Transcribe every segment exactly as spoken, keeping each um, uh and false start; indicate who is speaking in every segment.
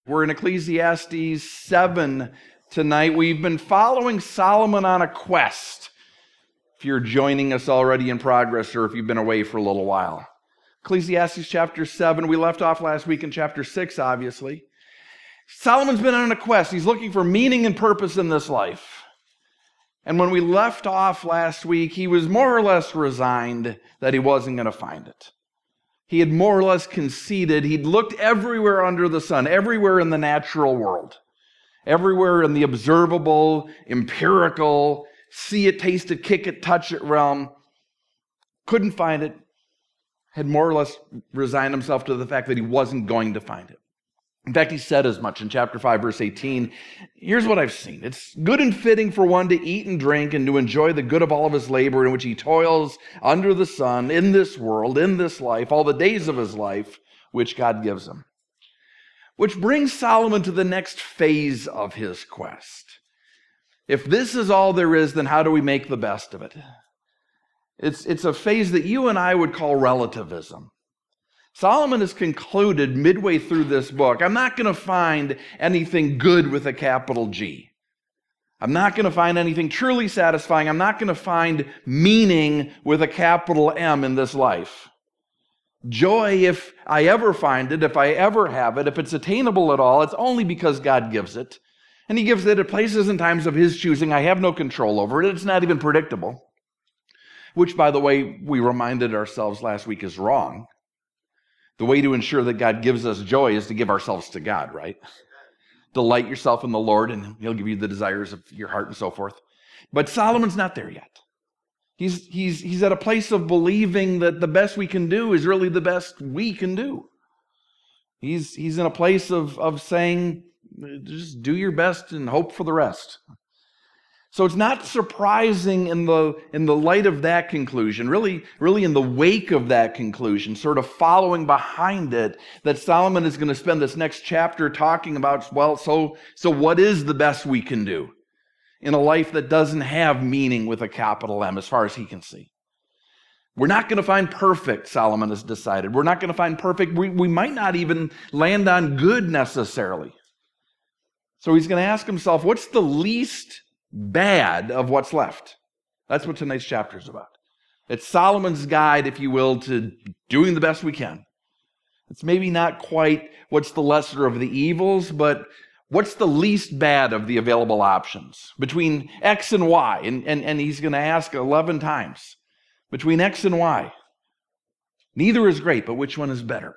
Speaker 1: We're in Ecclesiastes seven tonight. We've been following Solomon on a quest. If you're joining us already in progress or if you've been away for a little while. Ecclesiastes chapter seven, we left off last week in chapter six, obviously. Solomon's been on a quest. He's looking for meaning and purpose in this life. And when we left off last week, he was more or less resigned that he wasn't going to find it. He had more or less conceded. He'd looked everywhere under the sun, everywhere in the natural world, everywhere in the observable, empirical, see it, taste it, kick it, touch it realm. Couldn't find it. Had more or less resigned himself to the fact that he wasn't going to find it. In fact, he said as much in chapter five, verse eighteen. Here's what I've seen. It's good and fitting for one to eat and drink and to enjoy the good of all of his labor in which he toils under the sun, in this world, in this life, all the days of his life, which God gives him. Which brings Solomon to the next phase of his quest. If this is all there is, then how do we make the best of it? It's, it's a phase that you and I would call relativism. Solomon has concluded midway through this book, I'm not going to find anything good with a capital G. I'm not going to find anything truly satisfying. I'm not going to find meaning with a capital M in this life. Joy, if I ever find it, if I ever have it, if it's attainable at all, it's only because God gives it. And he gives it at places and times of his choosing. I have no control over it. It's not even predictable. Which, by the way, we reminded ourselves last week is wrong. The way to ensure that God gives us joy is to give ourselves to God, right? Delight yourself in the Lord, and he'll give you the desires of your heart and so forth. But Solomon's not there yet. He's, he's, he's at a place of believing that the best we can do is really the best we can do. He's, he's in a place of, of saying, just do your best and hope for the rest. So it's not surprising in the, in the light of that conclusion, really, really in the wake of that conclusion, sort of following behind it, that Solomon is going to spend this next chapter talking about, well, so, so what is the best we can do in a life that doesn't have meaning with a capital M as far as he can see? We're not going to find perfect, Solomon has decided. We're not going to find perfect. We, we might not even land on good necessarily. So he's going to ask himself, what's the least bad of what's left? That's what tonight's chapter is about. It's Solomon's guide, if you will, to doing the best we can. It's maybe not quite what's the lesser of the evils, but what's the least bad of the available options between X and Y. And, and, and he's going to ask eleven times. Between X and Y. Neither is great, but which one is better?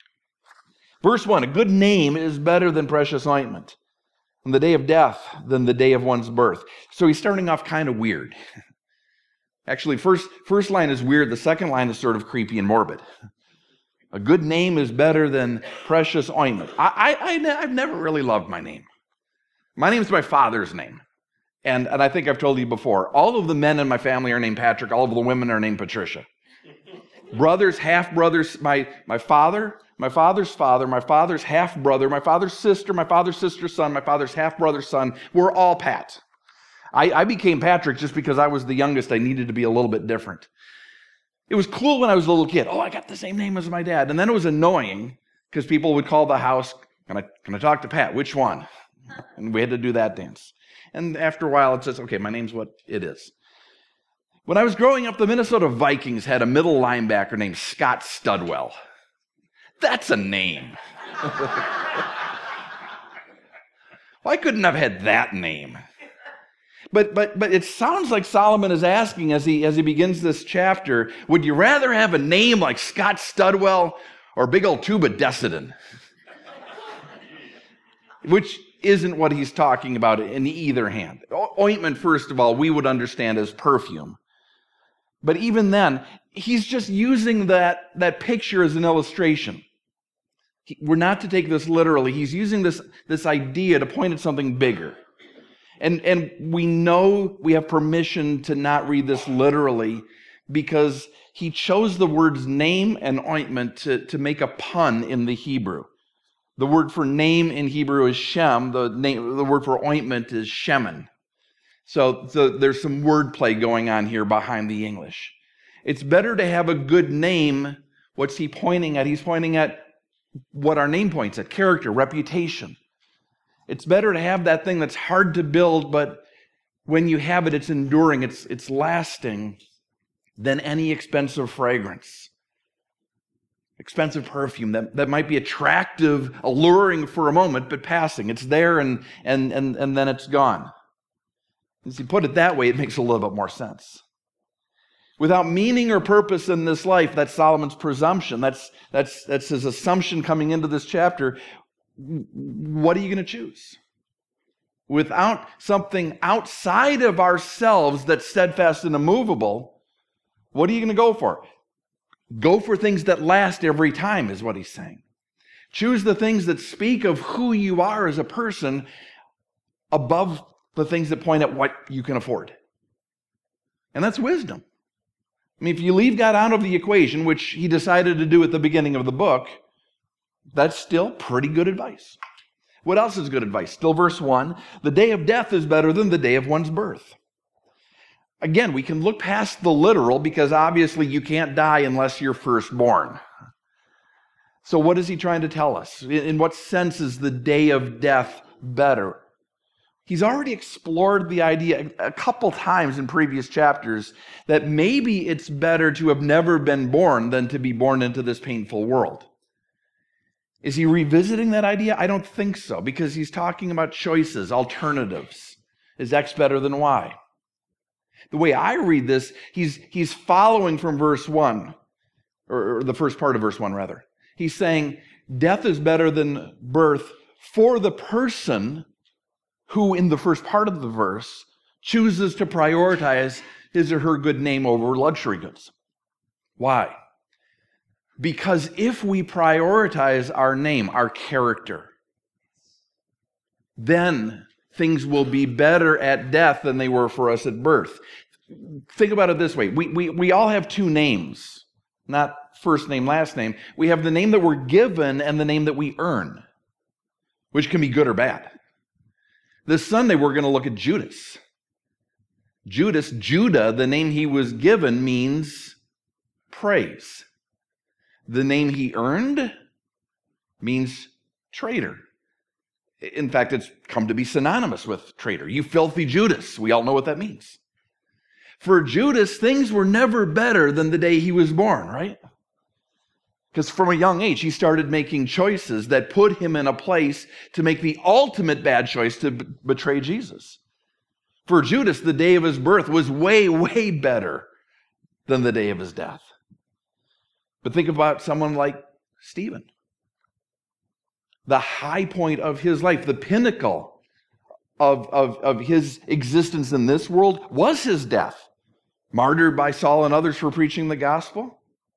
Speaker 1: Verse one, a good name is better than precious ointment, and the day of death than the day of one's birth. So he's starting off kind of weird. Actually, first, first line is weird. The second line is sort of creepy and morbid. A good name is better than precious ointment. I, I, I, I've never really loved my name. My name is my father's name. And, and I think I've told you before, all of the men in my family are named Patrick. All of the women are named Patricia. Brothers, half-brothers, my, my father, my father's father, my father's half-brother, my father's sister, my father's sister's son, my father's half-brother's son, we're all Pat. I, I became Patrick just because I was the youngest. I needed to be a little bit different. It was cool when I was a little kid. Oh, I got the same name as my dad. And then it was annoying because people would call the house, can I, can I talk to Pat? Which one? And we had to do that dance. And after a while, it says, okay, my name's what it is. When I was growing up, the Minnesota Vikings had a middle linebacker named Scott Studwell. That's a name. Why couldn't I have had that name? But but but it sounds like Solomon is asking as he as he begins this chapter, would you rather have a name like Scott Studwell or big old Tuba Decidin? Which isn't what he's talking about in either hand. O- ointment, first of all, we would understand as perfume. But even then, he's just using that, that picture as an illustration. He, we're not to take this literally. He's using this, this idea to point at something bigger. And, and we know we have permission to not read this literally because he chose the words name and ointment to, to make a pun in the Hebrew. The word for name in Hebrew is Shem. The, name, the word for ointment is Shemen. So, so there's some wordplay going on here behind the English. It's better to have a good name. What's he pointing at? He's pointing at what our name points at: character, reputation. It's better to have that thing that's hard to build, but when you have it, it's enduring, it's, it's lasting, than any expensive fragrance. Expensive perfume that, that might be attractive, alluring for a moment, but passing. It's there and, and, and, and then it's gone. As you put it that way, it makes a little bit more sense. Without meaning or purpose in this life, that's Solomon's presumption. That's, that's, that's his assumption coming into this chapter. What are you going to choose? Without something outside of ourselves that's steadfast and immovable, what are you going to go for? Go for things that last every time, is what he's saying. Choose the things that speak of who you are as a person above the things that point at what you can afford. And that's wisdom. I mean, if you leave God out of the equation, which he decided to do at the beginning of the book, that's still pretty good advice. What else is good advice? Still verse one, the day of death is better than the day of one's birth. Again, we can look past the literal because obviously you can't die unless you're firstborn. So what is he trying to tell us? In what sense is the day of death better? He's already explored the idea a couple times in previous chapters that maybe it's better to have never been born than to be born into this painful world. Is he revisiting that idea? I don't think so, because he's talking about choices, alternatives. Is X better than Y? The way I read this, he's, he's following from verse one, or, or the first part of verse one, rather. He's saying, death is better than birth for the person who, in the first part of the verse, chooses to prioritize his or her good name over luxury goods. Why? Because if we prioritize our name, our character, then things will be better at death than they were for us at birth. Think about it this way. We, we, we all have two names, not first name, last name. We have the name that we're given and the name that we earn, which can be good or bad. This Sunday, we're going to look at Judas. Judas, Judah, the name he was given means praise. The name he earned means traitor. In fact, it's come to be synonymous with traitor. You filthy Judas. We all know what that means. For Judas, things were never better than the day he was born, right? Because from a young age, he started making choices that put him in a place to make the ultimate bad choice to b- betray Jesus. For Judas, the day of his birth was way, way better than the day of his death. But think about someone like Stephen. The high point of his life, the pinnacle of, of, of his existence in this world was his death. Martyred by Saul and others for preaching the gospel.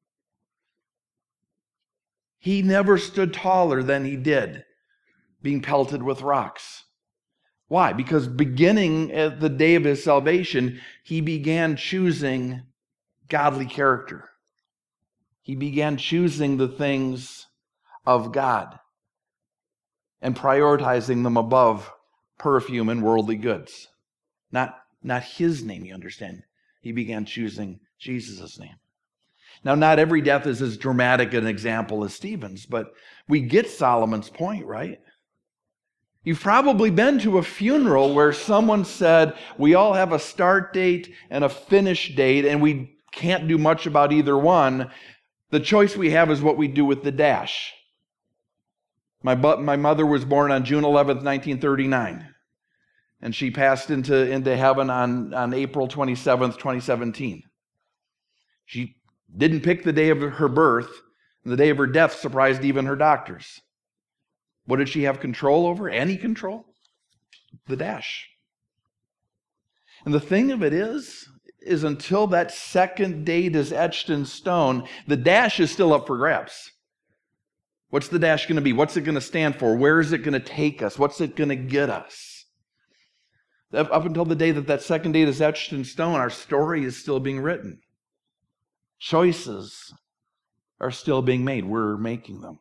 Speaker 1: He never stood taller than he did, being pelted with rocks. Why? Because beginning at the day of his salvation, he began choosing godly character. He began choosing the things of God and prioritizing them above perfume and worldly goods. Not, not his name, you understand. He began choosing Jesus' name. Now, not every death is as dramatic an example as Stephen's, but we get Solomon's point, right? You've probably been to a funeral where someone said, we all have a start date and a finish date, and we can't do much about either one. The choice we have is what we do with the dash. My, my mother was born on June eleventh, nineteen thirty-nine, and she passed into, into heaven on, on April twenty-seventh, twenty seventeen. She didn't pick the day of her birth, and the day of her death surprised even her doctors. What did she have control over? Any control? The dash. And the thing of it is, is until that second date is etched in stone, the dash is still up for grabs. What's the dash going to be? What's it going to stand for? Where is it going to take us? What's it going to get us? Up until the day that that second date is etched in stone, our story is still being written. Choices are still being made. We're making them.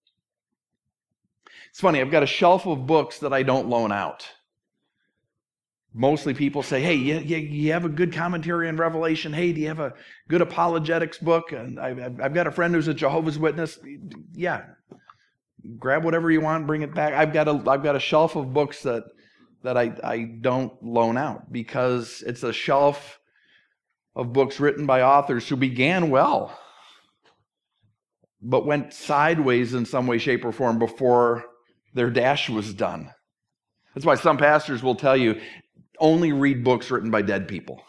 Speaker 1: It's funny, I've got a shelf of books that I don't loan out. Mostly people say, hey, you, you, you have a good commentary on Revelation? Hey, do you have a good apologetics book? And I've, I've got a friend who's a Jehovah's Witness. Yeah. grab whatever you want, bring it back. I've got a I've got a shelf of books that that I, I don't loan out because it's a shelf of books written by authors who began well, but went sideways in some way, shape, or form before their dash was done. That's why some pastors will tell you, only read books written by dead people.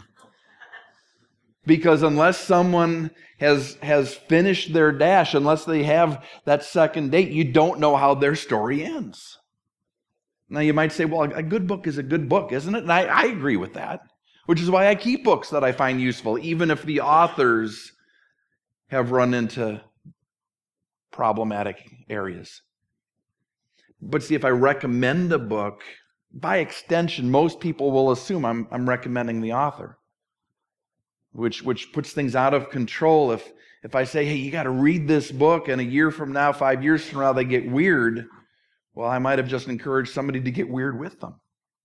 Speaker 1: Because unless someone has has finished their dash, unless they have that second date, you don't know how their story ends. Now you might say, well, a good book is a good book, isn't it? And I, I agree with that, which is why I keep books that I find useful, even if the authors have run into problematic areas. But see, if I recommend a book, by extension, most people will assume I'm, I'm recommending the author, which, which puts things out of control. If, if I say, hey, you got to read this book, and a year from now, five years from now, they get weird, well, I might have just encouraged somebody to get weird with them.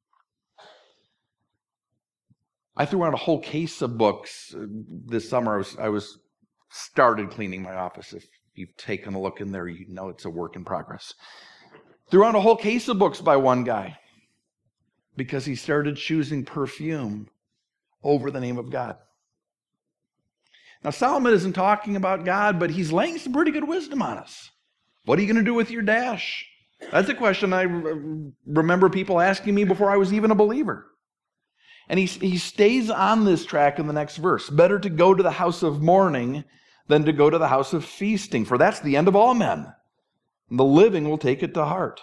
Speaker 1: I threw out a whole case of books this summer. I was, I was started cleaning my office. If you've taken a look in there, you know it's a work in progress. Threw out a whole case of books by one guy because he started choosing perfume over the name of God. Now, Solomon isn't talking about God, but he's laying some pretty good wisdom on us. What are you going to do with your dash? That's a question I remember people asking me before I was even a believer. And he, he stays on this track in the next verse. Better to go to the house of mourning than to go to the house of feasting, for that's the end of all men. And the living will take it to heart.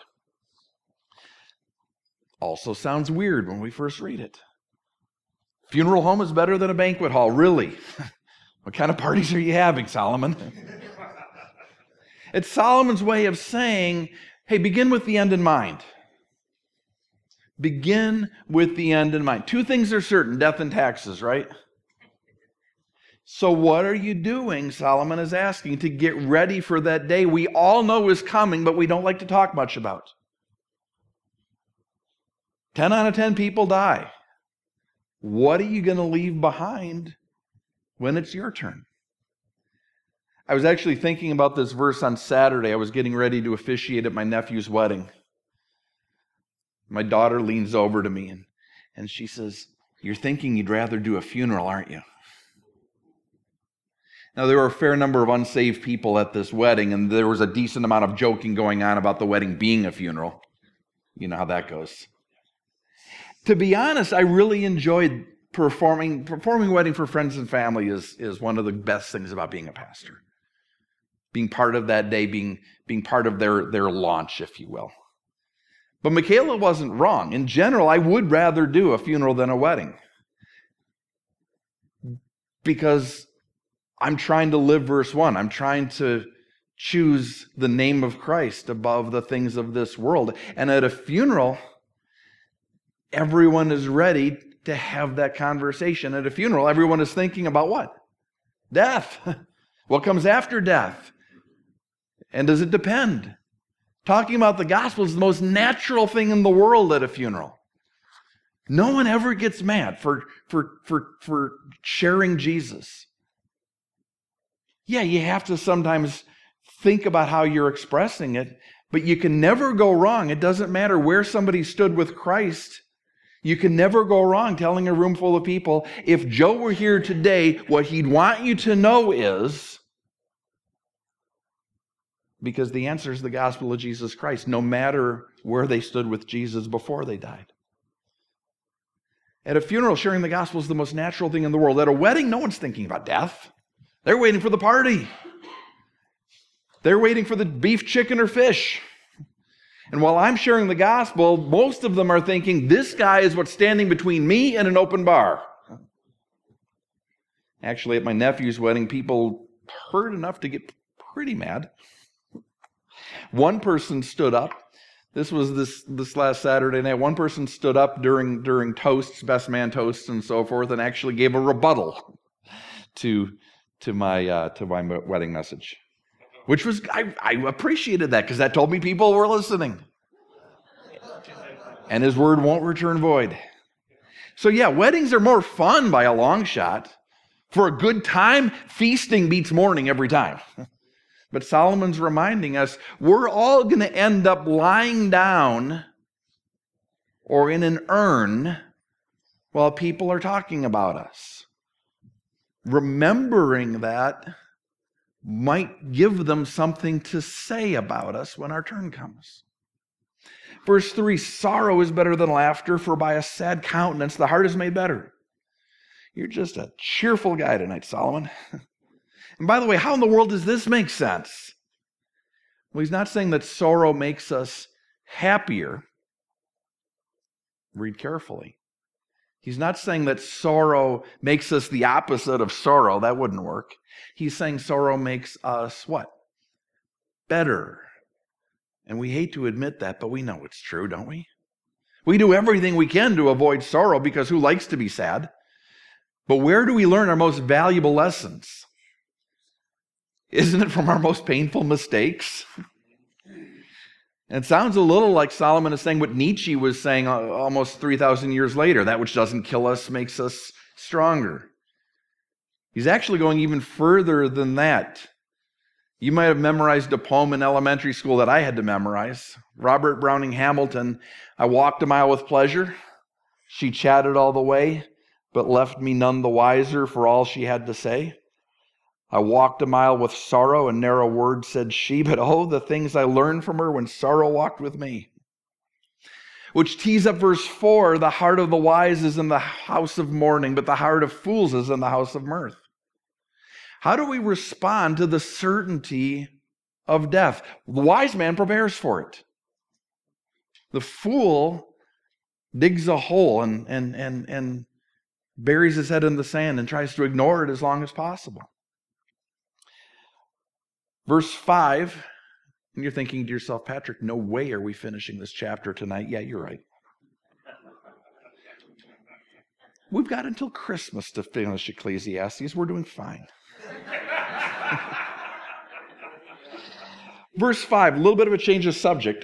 Speaker 1: Also sounds weird when we first read it. Funeral home is better than a banquet hall. Really? What kind of parties are you having, Solomon? It's Solomon's way of saying, hey, begin with the end in mind. Begin with the end in mind. Two things are certain, death and taxes, right? So what are you doing, Solomon is asking, to get ready for that day we all know is coming, but we don't like to talk much about? Ten out of ten people die. What are you going to leave behind when it's your turn? I was actually thinking about this verse on Saturday. I was getting ready to officiate at my nephew's wedding. My daughter leans over to me and, and she says, you're thinking you'd rather do a funeral, aren't you? Now, there were a fair number of unsaved people at this wedding, and there was a decent amount of joking going on about the wedding being a funeral. You know how that goes. To be honest, I really enjoyed performing. Performing wedding for friends and family is, is one of the best things about being a pastor. Being part of that day, being, being part of their, their launch, if you will. But Michaela wasn't wrong. In general, I would rather do a funeral than a wedding. Because I'm trying to live verse one. I'm trying to choose the name of Christ above the things of this world. And at a funeral, everyone is ready to have that conversation. At a funeral, everyone is thinking about what? Death. What comes after death? And does it depend? Talking about the gospel is the most natural thing in the world at a funeral. No one ever gets mad for, for, for, for sharing Jesus. Yeah, you have to sometimes think about how you're expressing it, but you can never go wrong. It doesn't matter where somebody stood with Christ. You can never go wrong telling a room full of people, if Joe were here today, what he'd want you to know is, because the answer is the gospel of Jesus Christ, no matter where they stood with Jesus before they died. At a funeral, sharing the gospel is the most natural thing in the world. At a wedding, no one's thinking about death. They're waiting for the party. They're waiting for the beef, chicken, or fish. And while I'm sharing the gospel, most of them are thinking, this guy is what's standing between me and an open bar. Actually, at my nephew's wedding, people heard enough to get pretty mad. One person stood up. This was this, this last Saturday night. One person stood up during, during toasts, best man toasts and so forth, and actually gave a rebuttal to, to, my, uh, to my wedding message. Which was, I, I appreciated that because that told me people were listening. And his word won't return void. So yeah, weddings are more fun by a long shot. For a good time, feasting beats mourning every time. But Solomon's reminding us we're all going to end up lying down or in an urn while people are talking about us. Remembering that might give them something to say about us when our turn comes. Verse three, sorrow is better than laughter, for by a sad countenance the heart is made better. You're just a cheerful guy tonight, Solomon. And by the way, how in the world does this make sense? Well, he's not saying that sorrow makes us happier. Read carefully. He's not saying that sorrow makes us the opposite of sorrow. That wouldn't work. He's saying sorrow makes us what? Better. And we hate to admit that, but we know it's true, don't we? We do everything we can to avoid sorrow because who likes to be sad? But where do we learn our most valuable lessons? Isn't it from our most painful mistakes? And it sounds a little like Solomon is saying what Nietzsche was saying almost three thousand years later. That which doesn't kill us makes us stronger. He's actually going even further than that. You might have memorized a poem in elementary school that I had to memorize. Robert Browning Hamilton, I walked a mile with pleasure. She chatted all the way, but left me none the wiser for all she had to say. I walked a mile with sorrow, and narrow words said she, but oh, the things I learned from her when sorrow walked with me. Which tees up verse four, the heart of the wise is in the house of mourning, but the heart of fools is in the house of mirth. How do we respond to the certainty of death? The wise man prepares for it. The fool digs a hole and, and, and, and buries his head in the sand and tries to ignore it as long as possible. Verse five, and you're thinking to yourself, Patrick, no way are we finishing this chapter tonight. Yeah, you're right. We've got until Christmas to finish Ecclesiastes. We're doing fine. Verse five, a little bit of a change of subject.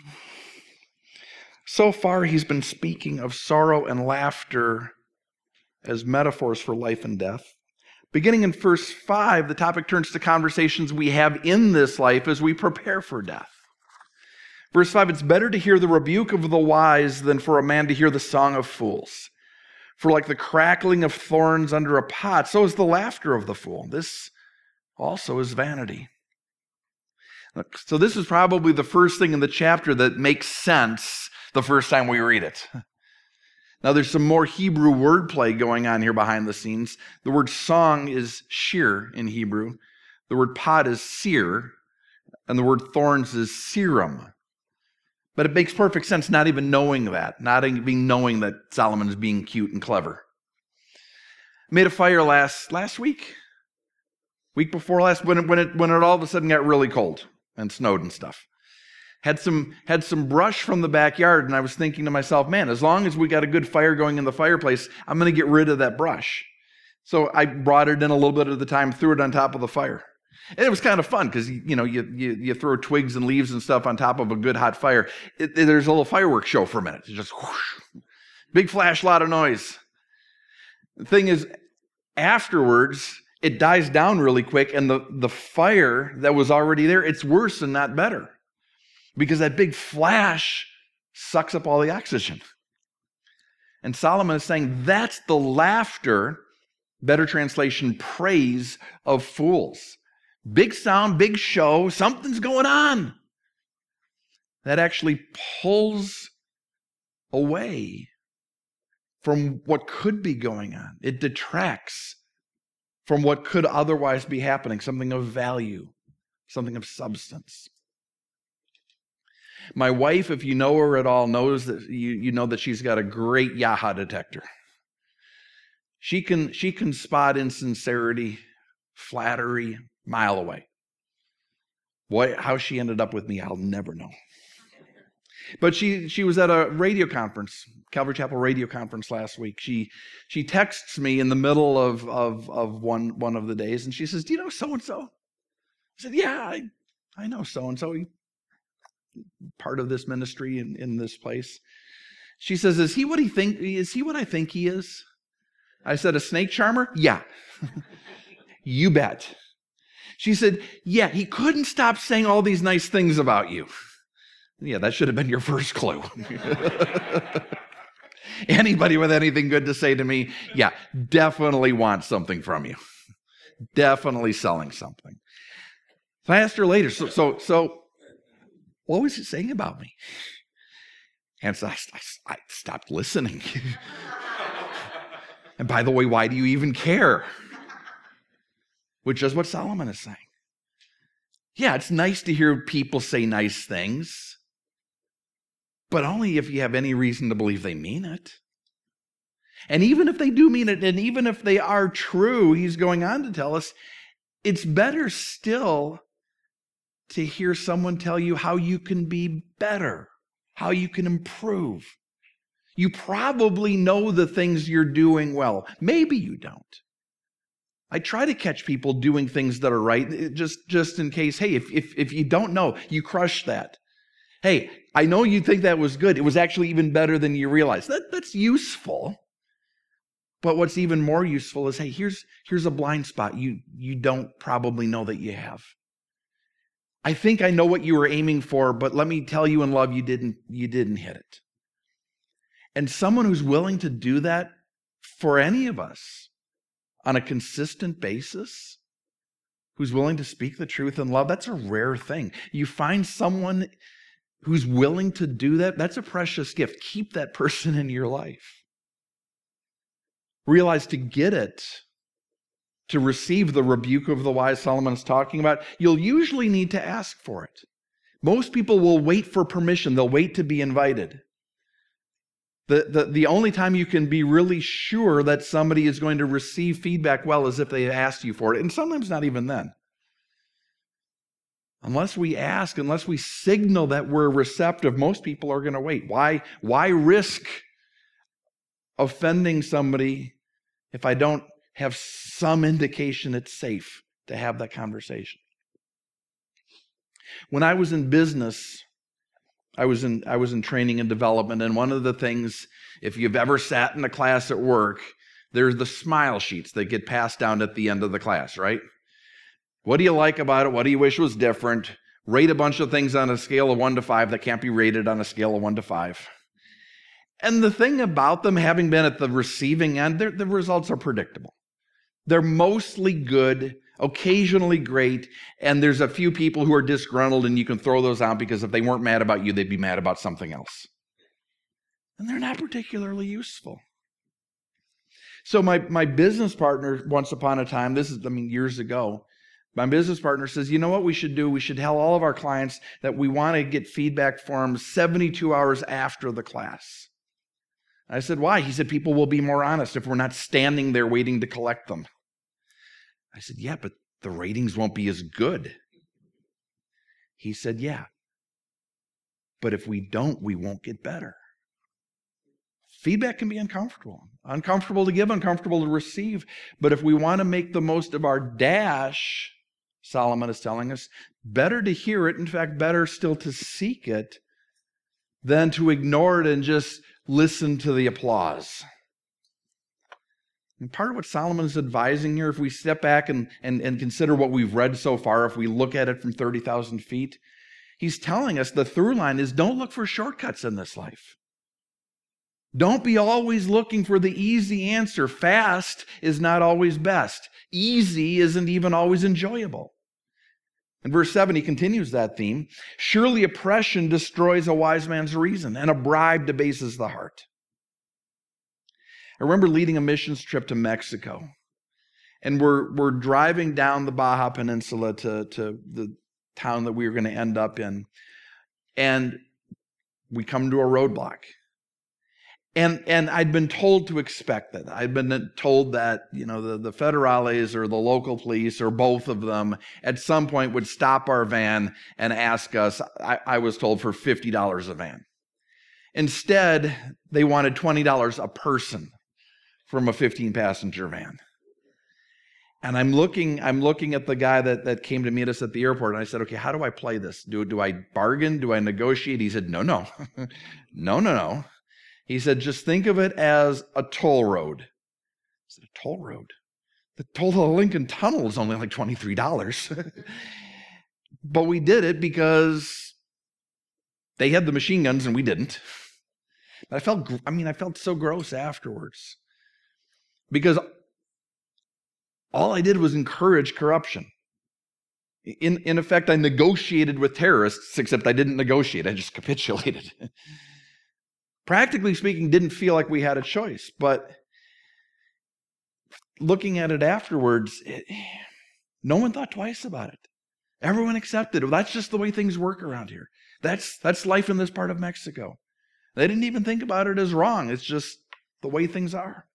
Speaker 1: So far, he's been speaking of sorrow and laughter as metaphors for life and death. Beginning in verse five, the topic turns to conversations we have in this life as we prepare for death. Verse five, it's better to hear the rebuke of the wise than for a man to hear the song of fools. For like the crackling of thorns under a pot, so is the laughter of the fool. This also is vanity. So this is probably the first thing in the chapter that makes sense the first time we read it. Now, there's some more Hebrew wordplay going on here behind the scenes. The word song is shir in Hebrew. The word pot is seer. And the word thorns is serum. But it makes perfect sense not even knowing that, not even knowing that Solomon is being cute and clever. I made a fire last last week, week before last, when it, when it when it all of a sudden got really cold and snowed and stuff. Had some had some brush from the backyard, and I was thinking to myself, man, as long as we got a good fire going in the fireplace, I'm going to get rid of that brush. So I brought it in a little bit at the time, threw it on top of the fire. And it was kind of fun because, you know, you, you you throw twigs and leaves and stuff on top of a good hot fire. It, it, there's a little fireworks show for a minute. It's just whoosh, big flash, lot of noise. The thing is, afterwards, it dies down really quick, and the, the fire that was already there, it's worse and not better. Because that big flash sucks up all the oxygen. And Solomon is saying that's the laughter, better translation, praise of fools. Big sound, big show, something's going on. That actually pulls away from what could be going on. It detracts from what could otherwise be happening, something of value, something of substance. My wife, if you know her at all, knows that you, you know that she's got a great Yaha detector. She can she can spot insincerity, flattery, mile away. What how she ended up with me, I'll never know. But she she was at a radio conference, Calvary Chapel radio conference last week. She she texts me in the middle of of of one one of the days, and she says, "Do you know so and so?" I said, "Yeah, I I know so and so. Part of this ministry in, in this place." She says, "Is he what he think? Is he what I think he is?" I said, "A snake charmer?" "Yeah." "You bet." She said, yeah, he couldn't stop saying all these nice things about you. Yeah, that should have been your first clue. Anybody with anything good to say to me, yeah, definitely wants something from you. Definitely selling something. So I asked her later, so, so, so what was he saying about me? And so I, I, I stopped listening. And by the way, why do you even care? Which is what Solomon is saying. Yeah, it's nice to hear people say nice things, but only if you have any reason to believe they mean it. And even if they do mean it, and even if they are true, he's going on to tell us, it's better still to hear someone tell you how you can be better, how you can improve. You probably know the things you're doing well. Maybe you don't. I try to catch people doing things that are right, just, just in case, hey, if, if, if you don't know, you crush that. Hey, I know you think that was good. It was actually even better than you realized. That, that's useful. But what's even more useful is, hey, here's, here's a blind spot you, you don't probably know that you have. I think I know what you were aiming for, but let me tell you in love, you didn't, you didn't hit it. And someone who's willing to do that for any of us on a consistent basis, who's willing to speak the truth in love, that's a rare thing. You find someone who's willing to do that, that's a precious gift. Keep that person in your life. Realize to get it, to receive the rebuke of the wise Solomon is talking about, you'll usually need to ask for it. Most people will wait for permission. They'll wait to be invited. The, the, the only time you can be really sure that somebody is going to receive feedback well is if they asked you for it, and sometimes not even then. Unless we ask, unless we signal that we're receptive, most people are going to wait. Why, why risk offending somebody if I don't have some indication it's safe to have that conversation? When I was in business, I was in I was in training and development, and one of the things, if you've ever sat in a class at work, there's the smile sheets that get passed down at the end of the class, right? What do you like about it? What do you wish was different? Rate a bunch of things on a scale of one to five that can't be rated on a scale of one to five. And the thing about them, having been at the receiving end, the results are predictable. They're mostly good, occasionally great, and there's a few people who are disgruntled, and you can throw those out because if they weren't mad about you, they'd be mad about something else. And they're not particularly useful. So my, my business partner, once upon a time, this is, I mean, years ago, my business partner says, you know what we should do? We should tell all of our clients that we want to get feedback forms seventy-two hours after the class. I said, why? He said, people will be more honest if we're not standing there waiting to collect them. I said, yeah, but the ratings won't be as good. He said, yeah, but if we don't, we won't get better. Feedback can be uncomfortable. Uncomfortable to give, uncomfortable to receive. But if we want to make the most of our dash, Solomon is telling us, better to hear it, in fact, better still to seek it, than to ignore it and just listen to the applause. And part of what Solomon is advising here, if we step back and, and, and consider what we've read so far, if we look at it from thirty thousand feet, he's telling us the through line is don't look for shortcuts in this life. Don't be always looking for the easy answer. Fast is not always best. Easy isn't even always enjoyable. In verse seven, he continues that theme. Surely oppression destroys a wise man's reason, and a bribe debases the heart. I remember leading a missions trip to Mexico, and we're, we're driving down the Baja Peninsula to, to the town that we were going to end up in, and we come to a roadblock. And and I'd been told to expect that. I'd been told that, you know, the, the federales or the local police or both of them at some point would stop our van and ask us, I, I was told, for fifty dollars a van. Instead, they wanted twenty dollars a person from a fifteen passenger van. And I'm looking, I'm looking at the guy that, that came to meet us at the airport, and I said, okay, how do I play this? Do, do I bargain? Do I negotiate? He said, no, no, no, no, no. He said, just think of it as a toll road. I said, a toll road? The toll of the Lincoln Tunnel is only like twenty-three dollars. But we did it because they had the machine guns and we didn't. But I felt, I mean, I felt so gross afterwards. Because all I did was encourage corruption. In, in effect, I negotiated with terrorists, except I didn't negotiate. I just capitulated. Practically speaking, didn't feel like we had a choice. But looking at it afterwards, it, no one thought twice about it. Everyone accepted it. Well, that's just the way things work around here. That's, that's life in this part of Mexico. They didn't even think about it as wrong. It's just the way things are.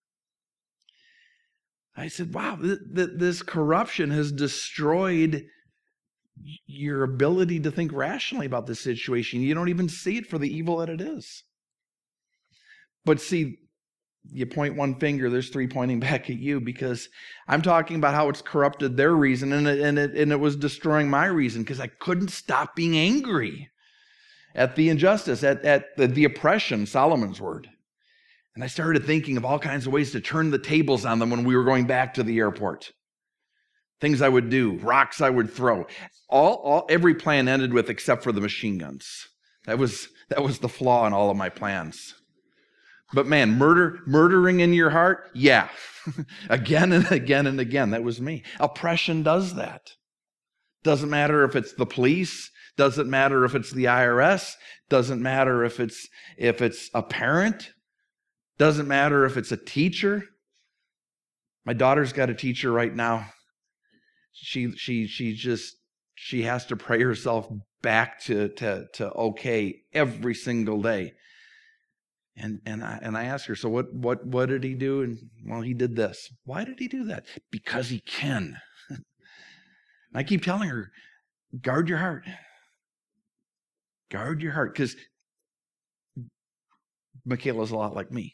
Speaker 1: I said, wow, th- th- this corruption has destroyed your ability to think rationally about this situation. You don't even see it for the evil that it is. But see, you point one finger, there's three pointing back at you, because I'm talking about how it's corrupted their reason, and it, and it, and it was destroying my reason, because I couldn't stop being angry at the injustice, at, at the, the oppression, Solomon's word. And I started thinking of all kinds of ways to turn the tables on them when we were going back to the airport. Things I would do, rocks I would throw. All, all, every plan ended with except for the machine guns. That was, that was the flaw in all of my plans. But man, murder, murdering in your heart, yeah. Again and again and again, that was me. Oppression does that. Doesn't matter if it's the police, doesn't matter if it's the I R S, doesn't matter if it's if it's a parent, doesn't matter if it's a teacher. My daughter's got a teacher right now. She she she just she has to pray herself back to to to okay every single day. And and I and I asked her, so what what what did he do? And well, he did this. Why did he do that? Because he can. I keep telling her, guard your heart. Guard your heart, because Michaela's a lot like me.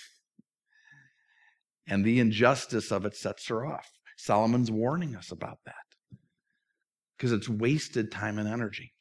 Speaker 1: And the injustice of it sets her off. Solomon's warning us about that, because it's wasted time and energy.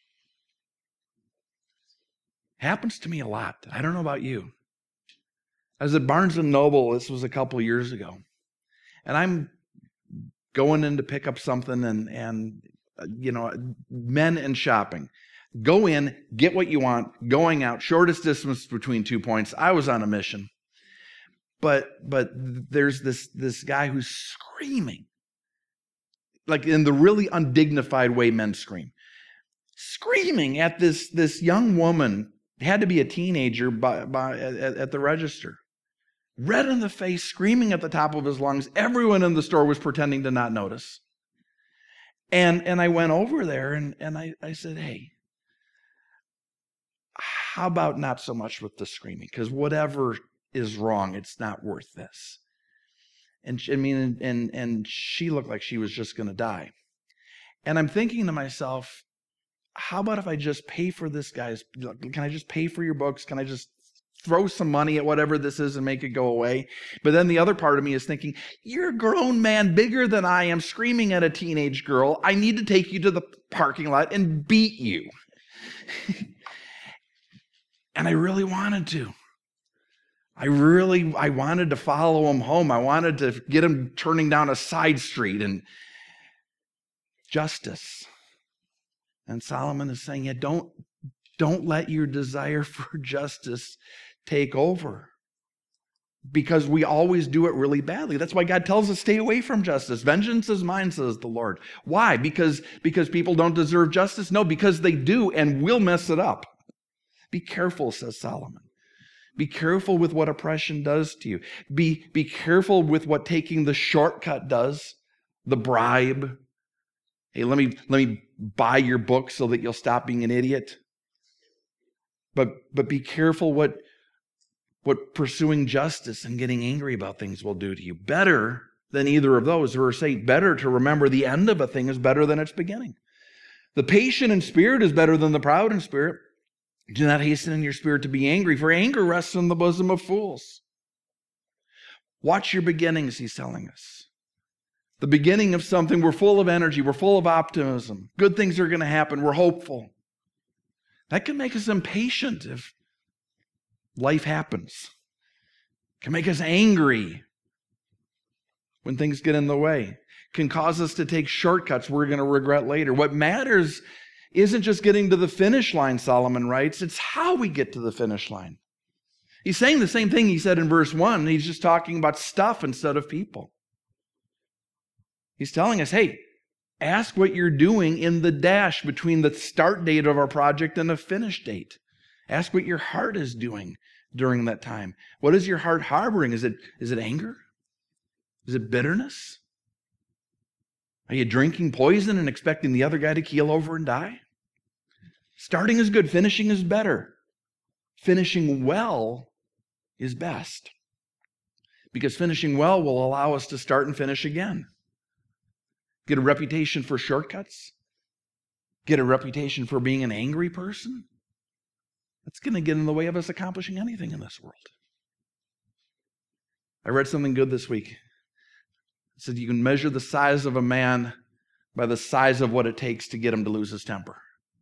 Speaker 1: Happens to me a lot. I don't know about you. I was at Barnes and Noble, this was a couple years ago, and I'm going in to pick up something, and, and uh, you know, men and shopping. Go in, get what you want, going out, shortest distance between two points. I was on a mission. But but there's this, this guy who's screaming, like in the really undignified way men scream. Screaming at this, this young woman, had to be a teenager by, by, at, at the register. Red in the face, screaming at the top of his lungs. Everyone in the store was pretending to not notice. And and I went over there and, and I, I said, hey, how about not so much with the screaming? Because whatever is wrong, it's not worth this. And she, I mean, and and she looked like she was just going to die. And I'm thinking to myself, how about if I just pay for this guy's, can I just pay for your books? Can I just throw some money at whatever this is and make it go away? But then the other part of me is thinking, you're a grown man bigger than I am, screaming at a teenage girl. I need to take you to the parking lot and beat you. And I really wanted to. I really, I wanted to follow him home. I wanted to get him turning down a side street. And justice. And Solomon is saying, yeah, don't, don't let your desire for justice take over. Because we always do it really badly. That's why God tells us, stay away from justice. Vengeance is mine, says the Lord. Why? Because, because people don't deserve justice? No, because they do, and we'll mess it up. Be careful, says Solomon. Be careful with what oppression does to you. Be, be careful with what taking the shortcut does, the bribe. Hey, let me, let me buy your book so that you'll stop being an idiot. But, but be careful what, what pursuing justice and getting angry about things will do to you. Better than either of those. Verse eight, better to remember the end of a thing is better than its beginning. The patient in spirit is better than the proud in spirit. Do not hasten in your spirit to be angry, for anger rests in the bosom of fools. Watch your beginnings, he's telling us. The beginning of something, we're full of energy, we're full of optimism. Good things are going to happen, we're hopeful. That can make us impatient if life happens. It can make us angry when things get in the way, can cause us to take shortcuts we're going to regret later. What matters isn't just getting to the finish line, Solomon writes, it's how we get to the finish line. He's saying the same thing he said in verse one. He's just talking about stuff instead of people. He's telling us, hey, ask what you're doing in the dash between the start date of our project and the finish date. Ask what your heart is doing during that time. What is your heart harboring? Is it, is it anger? Is it bitterness? Are you drinking poison and expecting the other guy to keel over and die? Starting is good. Finishing is better. Finishing well is best. Because finishing well will allow us to start and finish again. Get a reputation for shortcuts. Get a reputation for being an angry person. That's going to get in the way of us accomplishing anything in this world. I read something good this week. It said you can measure the size of a man by the size of what it takes to get him to lose his temper.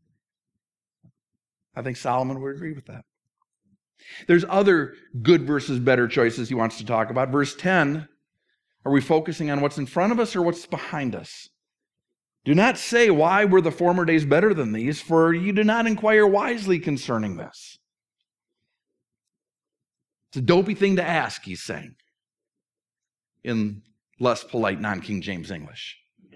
Speaker 1: I think Solomon would agree with that. There's other good versus better choices he wants to talk about. Verse ten, are we focusing on what's in front of us or what's behind us? Do not say, why were the former days better than these? For you do not inquire wisely concerning this. It's a dopey thing to ask, he's saying, in less polite non-King James English.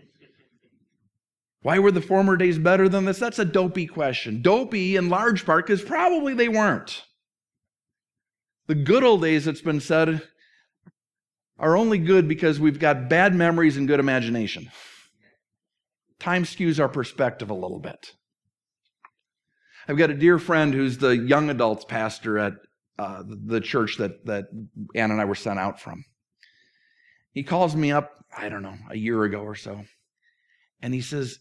Speaker 1: Why were the former days better than this? That's a dopey question. Dopey in large part because probably they weren't. The good old days, it's been said, are only good because we've got bad memories and good imagination. Time skews our perspective a little bit. I've got a dear friend who's the young adults pastor at uh, the church that, that Ann and I were sent out from. He calls me up, I don't know, a year ago or so, and he says,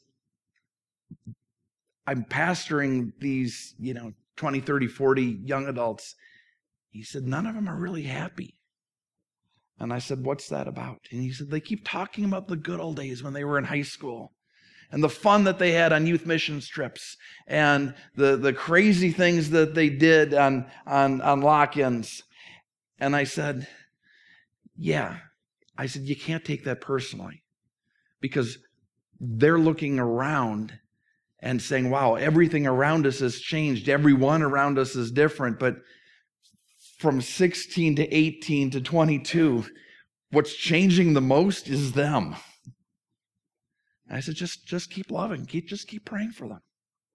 Speaker 1: I'm pastoring these, you know, twenty, thirty, forty young adults. He said, none of them are really happy. And I said, what's that about? And he said, they keep talking about the good old days when they were in high school and the fun that they had on youth missions trips and the, the crazy things that they did on, on, on lock-ins. And I said, yeah. I said, you can't take that personally because they're looking around and saying, wow, everything around us has changed. Everyone around us is different. But from sixteen to eighteen to twenty-two, what's changing the most is them. I said, just, just keep loving. Keep, just keep praying for them.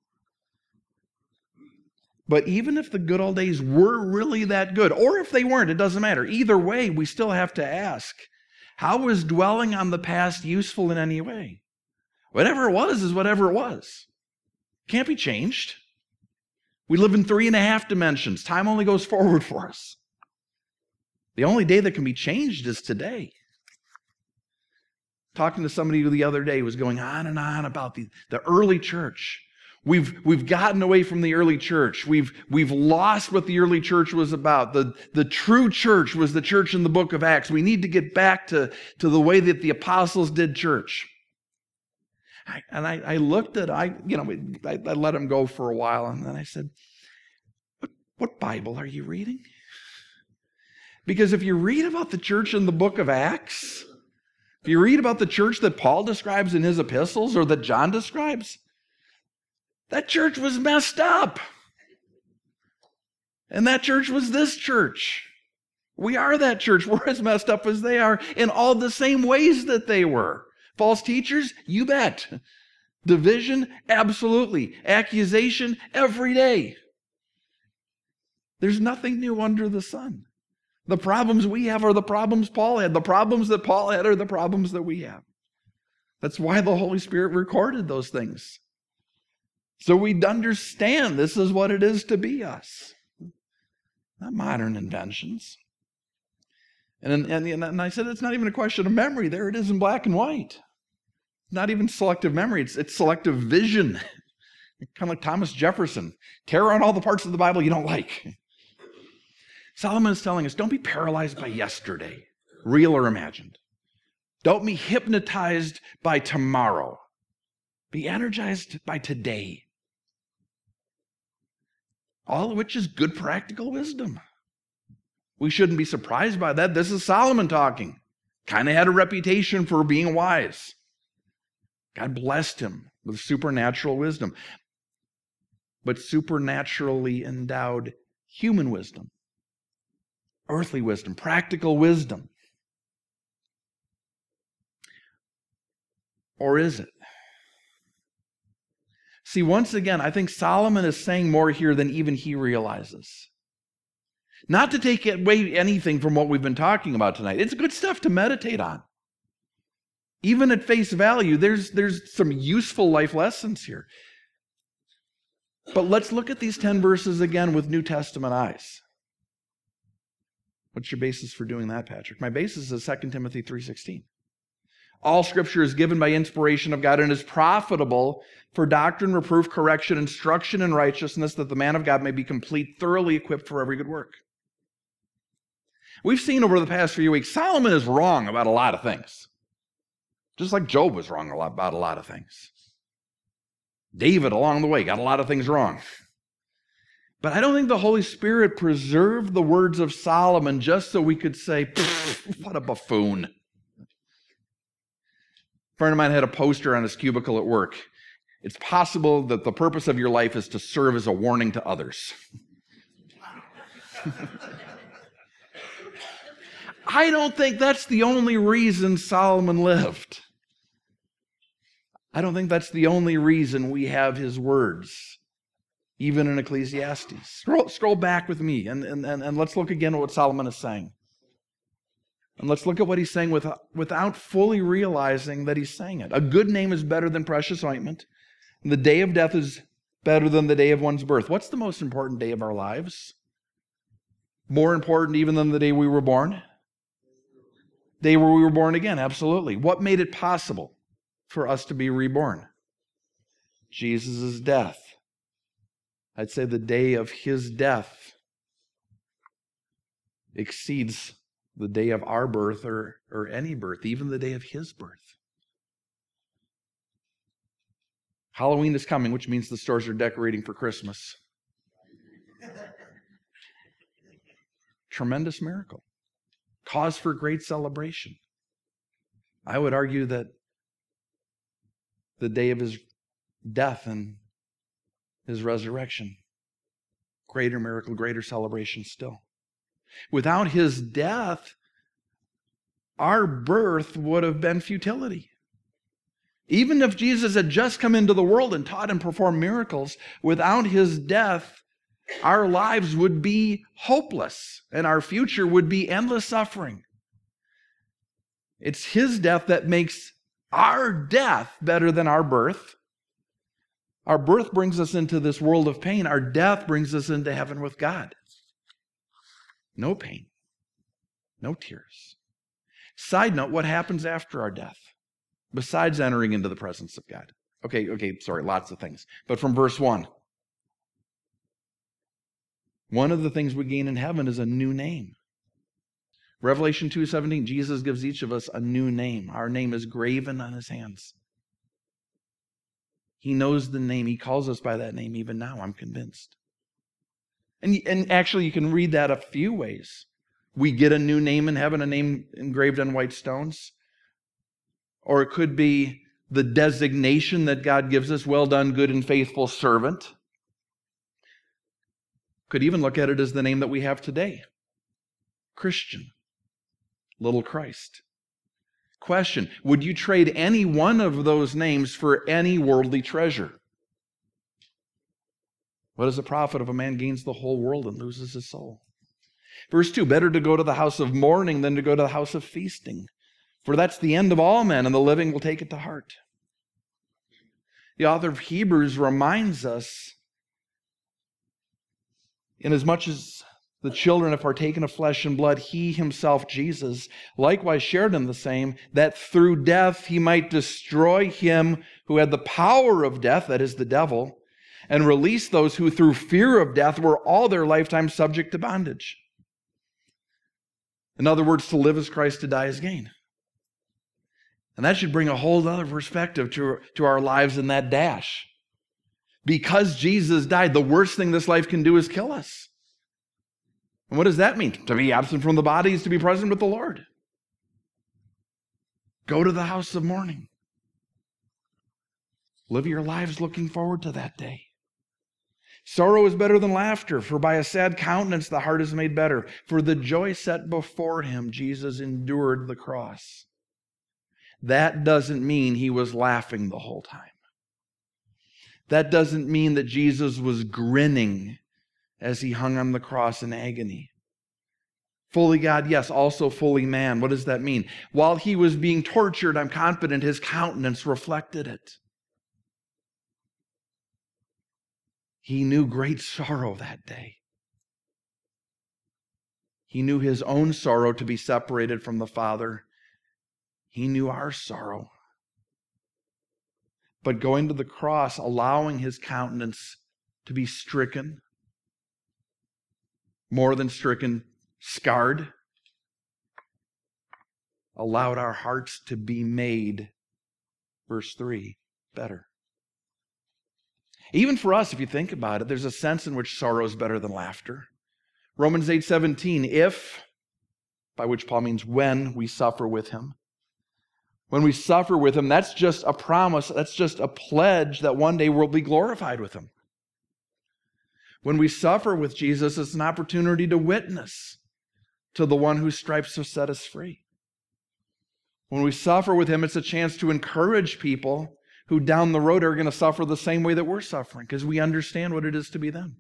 Speaker 1: But even if the good old days were really that good, or if they weren't, it doesn't matter. Either way, we still have to ask, how is dwelling on the past useful in any way? Whatever it was is whatever it was. Can't be changed. We live in three and a half dimensions. Time only goes forward for us. The only day that can be changed is today. Talking to somebody the other day who was going on and on about the, the early church. We've, we've gotten away from the early church. We've, we've lost what the early church was about. The, the true church was the church in the book of Acts. We need to get back to, to the way that the apostles did church. I, and I, I looked at, I, you know, I, I let him go for a while, and then I said, what, what Bible are you reading? Because if you read about the church in the book of Acts, if you read about the church that Paul describes in his epistles or that John describes, that church was messed up. And that church was this church. We are that church. We're as messed up as they are in all the same ways that they were. False teachers? You bet. Division? Absolutely. Accusation? Every day. There's nothing new under the sun. The problems we have are the problems Paul had. The problems that Paul had are the problems that we have. That's why the Holy Spirit recorded those things. So we'd understand this is what it is to be us. Not modern inventions. And, and, and I said, it's not even a question of memory. There it is in black and white. Not even selective memory. It's, it's selective vision. Kind of like Thomas Jefferson. Tear out all the parts of the Bible you don't like. Solomon is telling us, don't be paralyzed by yesterday, real or imagined. Don't be hypnotized by tomorrow. Be energized by today. All of which is good practical wisdom. We shouldn't be surprised by that. This is Solomon talking. Kind of had a reputation for being wise. God blessed him with supernatural wisdom, but supernaturally endowed human wisdom, earthly wisdom, practical wisdom. Or is it? See, once again, I think Solomon is saying more here than even he realizes. Not to take away anything from what we've been talking about tonight. It's good stuff to meditate on. Even at face value, there's, there's some useful life lessons here. But let's look at these ten verses again with New Testament eyes. What's your basis for doing that, Patrick? My basis is Second Timothy three sixteen. All Scripture is given by inspiration of God and is profitable for doctrine, reproof, correction, instruction in righteousness, that the man of God may be complete, thoroughly equipped for every good work. We've seen over the past few weeks, Solomon is wrong about a lot of things. Just like Job was wrong a lot about a lot of things. David, along the way, got a lot of things wrong. But I don't think the Holy Spirit preserved the words of Solomon just so we could say, what a buffoon. A friend of mine had a poster on his cubicle at work. It's possible that the purpose of your life is to serve as a warning to others. I don't think that's the only reason Solomon lived. I don't think that's the only reason we have his words, even in Ecclesiastes. Scroll, scroll back with me, and, and, and let's look again at what Solomon is saying. And let's look at what he's saying without, without fully realizing that he's saying it. A good name is better than precious ointment. And the day of death is better than the day of one's birth. What's the most important day of our lives? More important even than the day we were born? Day where we were born again, absolutely. What made it possible for us to be reborn? Jesus' death. I'd say the day of his death exceeds the day of our birth or, or any birth, even the day of his birth. Halloween is coming, which means the stores are decorating for Christmas. Tremendous miracle. Cause for great celebration. I would argue that the day of his death and his resurrection, greater miracle, greater celebration still. Without his death, our birth would have been futility. Even if Jesus had just come into the world and taught and performed miracles, without his death, our lives would be hopeless and our future would be endless suffering. It's his death that makes our death better than our birth. Our birth brings us into this world of pain. Our death brings us into heaven with God. No pain, no tears. Side note, what happens after our death? Besides entering into the presence of God. Okay, okay, sorry, lots of things. But from verse one. One of the things we gain in heaven is a new name. Revelation two seventeen, Jesus gives each of us a new name. Our name is graven on his hands. He knows the name. He calls us by that name even now, I'm convinced. And, and actually, you can read that a few ways. We get a new name in heaven, a name engraved on white stones. Or it could be the designation that God gives us, well done, good and faithful servant. Could even look at it as the name that we have today. Christian. Little Christ. Question, would you trade any one of those names for any worldly treasure? What is the profit if a man gains the whole world and loses his soul? Verse two, better to go to the house of mourning than to go to the house of feasting. For that's the end of all men, and the living will take it to heart. The author of Hebrews reminds us, inasmuch as the children have partaken of flesh and blood, he himself, Jesus, likewise shared in the same, that through death he might destroy him who had the power of death, that is the devil, and release those who through fear of death were all their lifetime subject to bondage. In other words, to live as Christ, to die as gain. And that should bring a whole other perspective to, to our lives in that dash. Because Jesus died, the worst thing this life can do is kill us. And what does that mean? To be absent from the body is to be present with the Lord. Go to the house of mourning. Live your lives looking forward to that day. Sorrow is better than laughter, for by a sad countenance the heart is made better. For the joy set before him, Jesus endured the cross. That doesn't mean he was laughing the whole time. That doesn't mean that Jesus was grinning as he hung on the cross in agony. Fully God, yes, also fully man. What does that mean? While he was being tortured, I'm confident his countenance reflected it. He knew great sorrow that day. He knew his own sorrow to be separated from the Father. He knew our sorrow. But going to the cross, allowing his countenance to be stricken, more than stricken, scarred, allowed our hearts to be made, verse three, better. Even for us, if you think about it, there's a sense in which sorrow is better than laughter. Romans eight seventeen, if, by which Paul means when we suffer with him. When we suffer with him, that's just a promise, that's just a pledge that one day we'll be glorified with him. When we suffer with Jesus, it's an opportunity to witness to the one whose stripes have set us free. When we suffer with him, it's a chance to encourage people who down the road are going to suffer the same way that we're suffering, because we understand what it is to be them.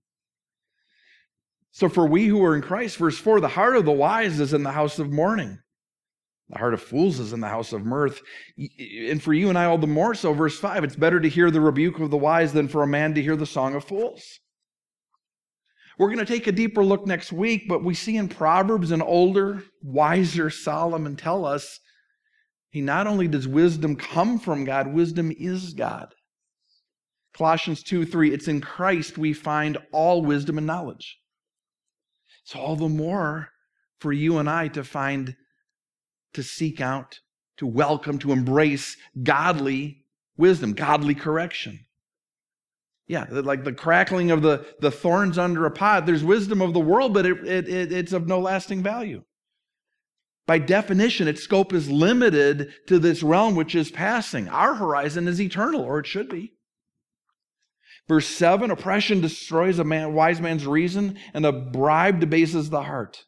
Speaker 1: So for we who are in Christ, verse four, the heart of the wise is in the house of mourning. The heart of fools is in the house of mirth. And for you and I all the more so, verse five, it's better to hear the rebuke of the wise than for a man to hear the song of fools. We're going to take a deeper look next week, but we see in Proverbs an older, wiser Solomon tell us he not only does wisdom come from God, wisdom is God. Colossians two three, it's in Christ we find all wisdom and knowledge. So all the more for you and I to find, to seek out, to welcome, to embrace godly wisdom, godly correction. Yeah, like the crackling of the, the thorns under a pot, there's wisdom of the world, but it, it, it, it's of no lasting value. By definition, its scope is limited to this realm which is passing. Our horizon is eternal, or it should be. Verse seven, oppression destroys a man, wise man's reason, and a bribe debases the heart.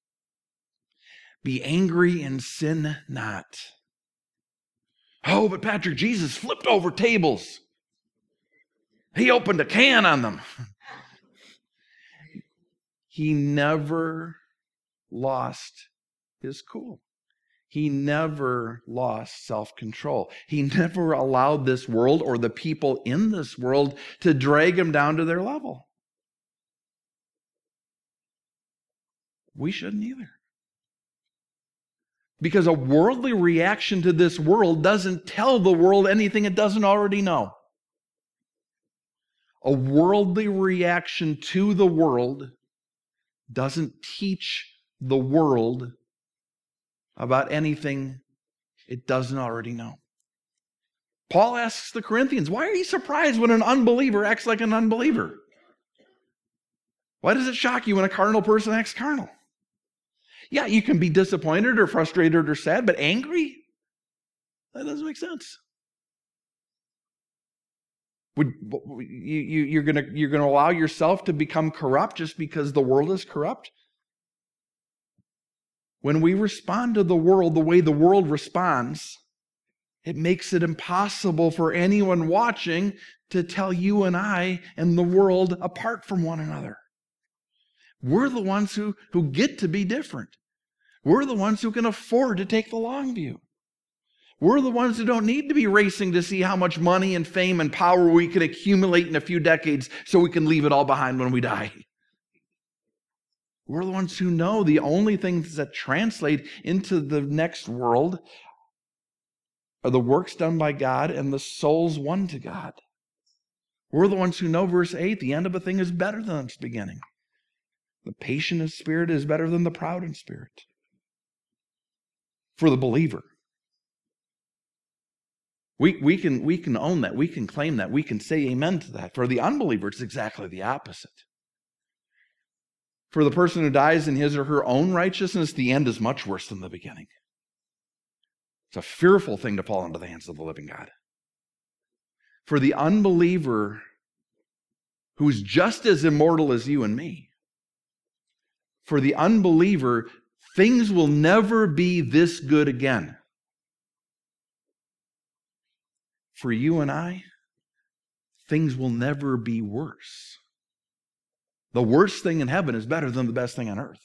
Speaker 1: Be angry and sin not. Oh, but Patrick, Jesus flipped over tables. He opened a can on them. He never lost his cool. He never lost self-control. He never allowed this world or the people in this world to drag him down to their level. We shouldn't either. Because a worldly reaction to this world doesn't tell the world anything it doesn't already know. A worldly reaction to the world doesn't teach the world about anything it doesn't already know. Paul asks the Corinthians, why are you surprised when an unbeliever acts like an unbeliever? Why does it shock you when a carnal person acts carnal? Yeah, you can be disappointed or frustrated or sad, but angry? That doesn't make sense. Would you, you, you're going to you're going to allow yourself to become corrupt just because the world is corrupt? When we respond to the world the way the world responds, it makes it impossible for anyone watching to tell you and I and the world apart from one another. We're the ones who, who get to be different. We're the ones who can afford to take the long view. We're the ones who don't need to be racing to see how much money and fame and power we can accumulate in a few decades so we can leave it all behind when we die. We're the ones who know the only things that translate into the next world are the works done by God and the souls won to God. We're the ones who know, verse eight, the end of a thing is better than its beginning. The patient in spirit is better than the proud in spirit. For the believer. We, we, can, we can own that. We can claim that. We can say amen to that. For the unbeliever, it's exactly the opposite. For the person who dies in his or her own righteousness, the end is much worse than the beginning. It's a fearful thing to fall into the hands of the living God. For the unbeliever who's just as immortal as you and me, for the unbeliever, things will never be this good again. For you and I, things will never be worse. The worst thing in heaven is better than the best thing on earth.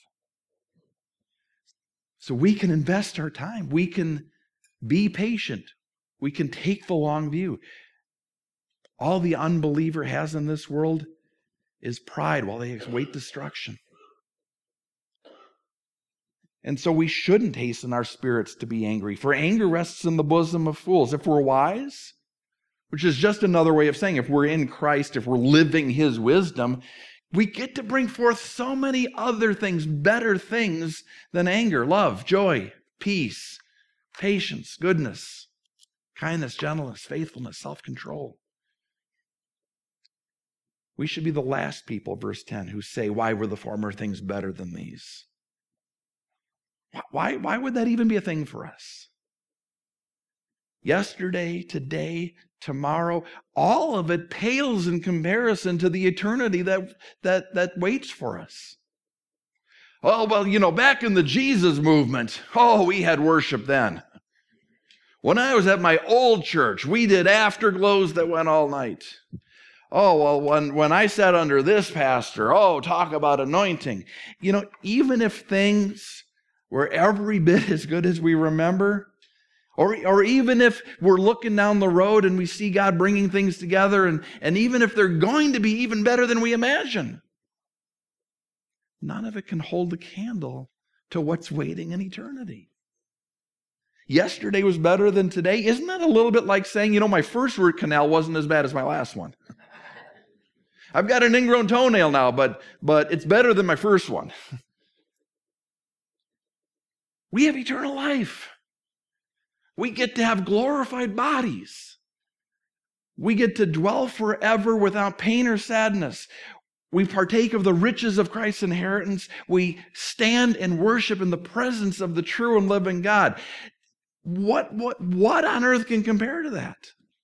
Speaker 1: So we can invest our time. We can be patient. We can take the long view. All the unbeliever has in this world is pride while they await destruction. And so we shouldn't hasten our spirits to be angry, for anger rests in the bosom of fools. If we're wise, which is just another way of saying if we're in Christ, if we're living His wisdom, we get to bring forth so many other things, better things than anger: love, joy, peace, patience, goodness, kindness, gentleness, faithfulness, self-control. We should be the last people, verse ten, who say, why were the former things better than these? Why, why would that even be a thing for us? Yesterday, today, tomorrow, all of it pales in comparison to the eternity that, that, that waits for us. Oh, well, you know, back in the Jesus movement, oh, we had worship then. When I was at my old church, we did afterglows that went all night. Oh, well, when, when I sat under this pastor, oh, talk about anointing. You know, even if things were every bit as good as we remember, or, or even if we're looking down the road and we see God bringing things together, and, and even if they're going to be even better than we imagine, none of it can hold a candle to what's waiting in eternity. Yesterday was better than today. Isn't that a little bit like saying, you know, my first root canal wasn't as bad as my last one? I've got an ingrown toenail now, but, but it's better than my first one. We have eternal life. We get to have glorified bodies. We get to dwell forever without pain or sadness. We partake of the riches of Christ's inheritance. We stand and worship in the presence of the true and living God. What, what, what on earth can compare to that?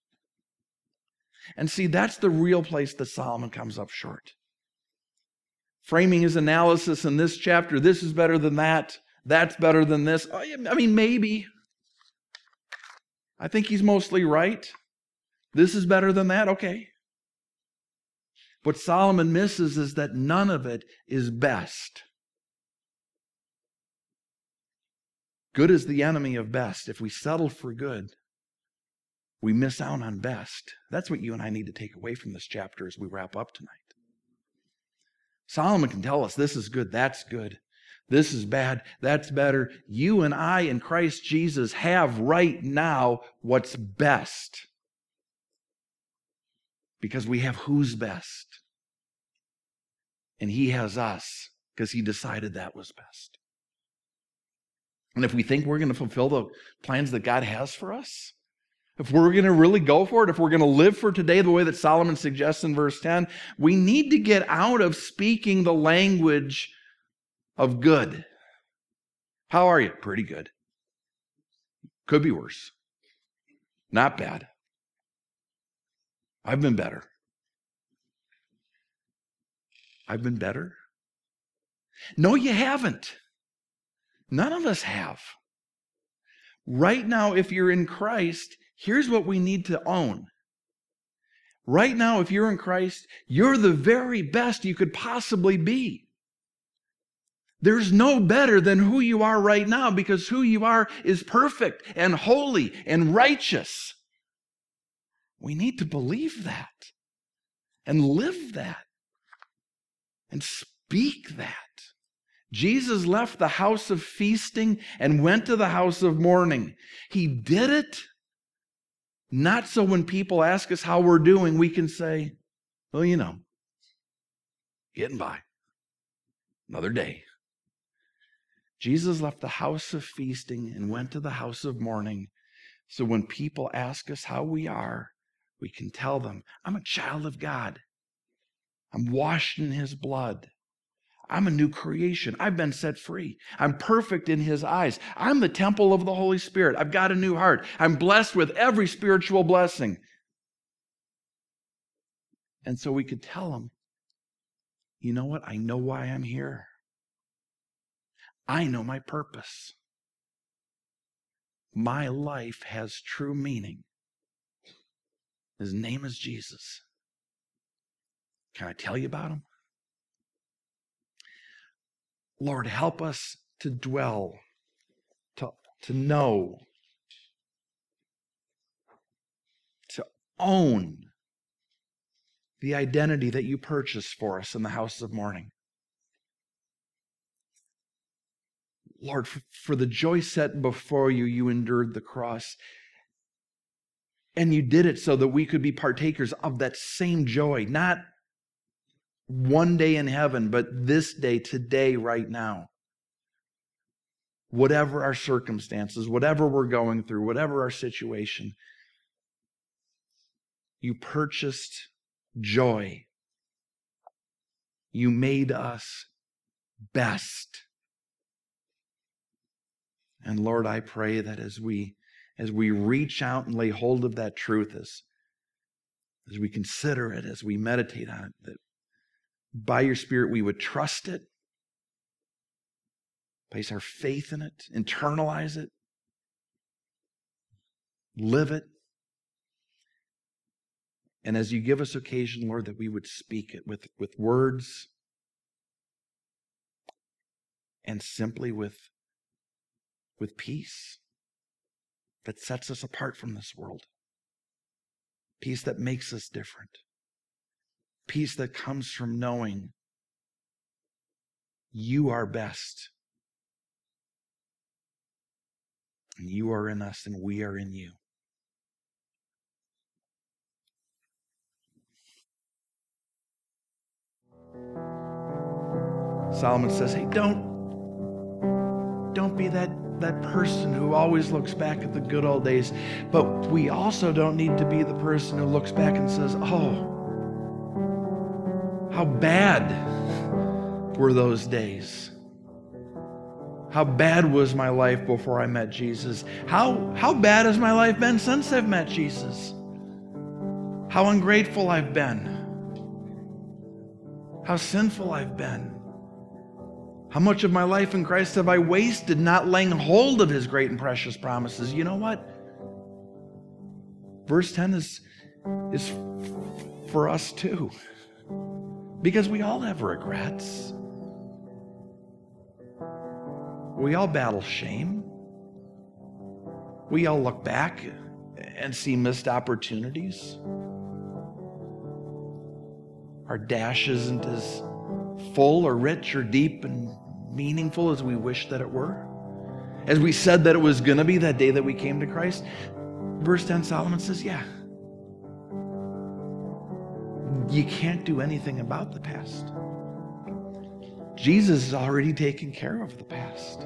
Speaker 1: And see, that's the real place that Solomon comes up short. Framing his analysis in this chapter, this is better than that, that's better than this. I mean, maybe. I think he's mostly right. This is better than that, okay. What Solomon misses is that none of it is best. Good is the enemy of best. If we settle for good, we miss out on best. That's what you and I need to take away from this chapter as we wrap up tonight. Solomon can tell us this is good, that's good. This is bad, that's better. You and I in Christ Jesus have right now what's best. Because we have who's best. And He has us because He decided that was best. And if we think we're going to fulfill the plans that God has for us, if we're going to really go for it, if we're going to live for today the way that Solomon suggests in verse ten, we need to get out of speaking the language of good. How are you? Pretty good. Could be worse. Not bad. I've been better. I've been better? No, you haven't. None of us have. Right now, if you're in Christ, here's what we need to own. Right now, if you're in Christ, you're the very best you could possibly be. There's no better than who you are right now, because who you are is perfect and holy and righteous. We need to believe that and live that and speak that. Jesus left the house of feasting and went to the house of mourning. He did it not so when people ask us how we're doing, we can say, well, you know, getting by. Another day. Jesus left the house of feasting and went to the house of mourning. So when people ask us how we are, we can tell them, I'm a child of God. I'm washed in His blood. I'm a new creation. I've been set free. I'm perfect in his eyes. I'm the temple of the Holy Spirit. I've got a new heart. I'm blessed with every spiritual blessing. And so we could tell him, you know what? I know why I'm here. I know my purpose. My life has true meaning. His name is Jesus. Can I tell you about him? Lord, help us to dwell, to, to know, to own the identity that you purchased for us in the house of mourning. Lord, for, for the joy set before you, you endured the cross. And you did it so that we could be partakers of that same joy, not one day in heaven, but this day, today, right now. Whatever our circumstances, whatever we're going through, whatever our situation, you purchased joy. You made us best. And Lord, I pray that as we as we reach out and lay hold of that truth, as, as we consider it, as we meditate on it, that by your Spirit we would trust it, place our faith in it, internalize it, live it. And as you give us occasion, Lord, that we would speak it with, with words and simply with, with peace that sets us apart from this world. Peace that makes us different. Peace that comes from knowing you are best. And you are in us and we are in you. Solomon says, hey, don't, don't be that, that person who always looks back at the good old days. But we also don't need to be the person who looks back and says, oh, how bad were those days? How bad was my life before I met Jesus? How, how bad has my life been since I've met Jesus? How ungrateful I've been. How sinful I've been. How much of my life in Christ have I wasted not laying hold of his great and precious promises? You know what? Verse ten is, is for us too. Because we all have regrets. We all battle shame. We all look back and see missed opportunities. Our dash isn't as full or rich or deep and meaningful as we wish that it were. As we said that it was going to be that day that we came to Christ. Verse ten, Solomon says, yeah, you can't do anything about the past. Jesus has already taken care of the past.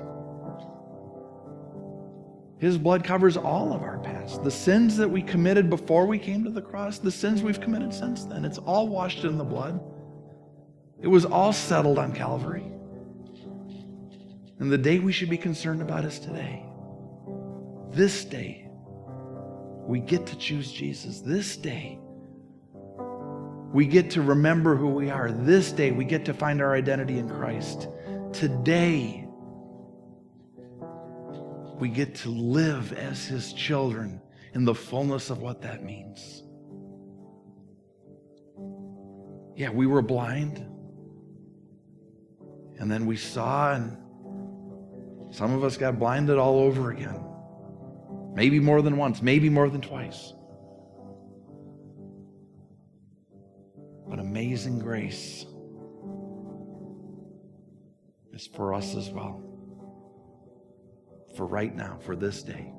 Speaker 1: His blood covers all of our past. The sins that we committed before we came to the cross, the sins we've committed since then, it's all washed in the blood. It was all settled on Calvary. And the day we should be concerned about is today. This day, we get to choose Jesus. This day, we get to remember who we are. This day, we get to find our identity in Christ. Today, we get to live as his children in the fullness of what that means. Yeah, we were blind. And then we saw, and some of us got blinded all over again. Maybe more than once, maybe more than twice. But amazing grace is for us as well. For right now, for this day,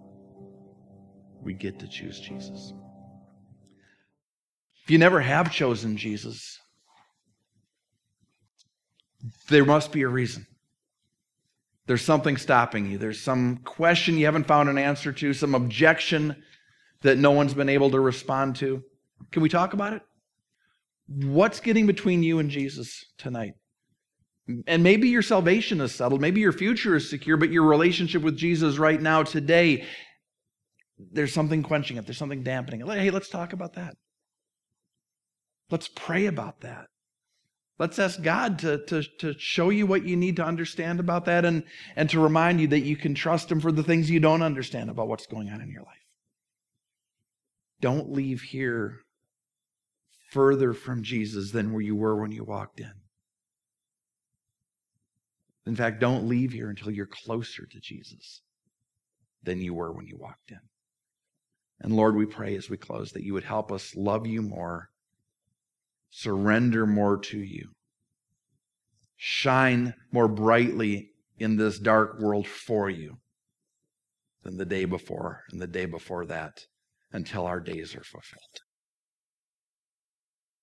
Speaker 1: we get to choose Jesus. If you never have chosen Jesus, there must be a reason. There's something stopping you. There's some question you haven't found an answer to, some objection that no one's been able to respond to. Can we talk about it? What's getting between you and Jesus tonight? And maybe your salvation is settled. Maybe your future is secure, but your relationship with Jesus right now, today, there's something quenching it. There's something dampening it. Hey, let's talk about that. Let's pray about that. Let's ask God to, to, to show you what you need to understand about that and, and to remind you that you can trust Him for the things you don't understand about what's going on in your life. Don't leave here further from Jesus than where you were when you walked in. In fact, don't leave here until you're closer to Jesus than you were when you walked in. And Lord, we pray as we close that you would help us love you more, surrender more to you, shine more brightly in this dark world for you than the day before and the day before that, until our days are fulfilled.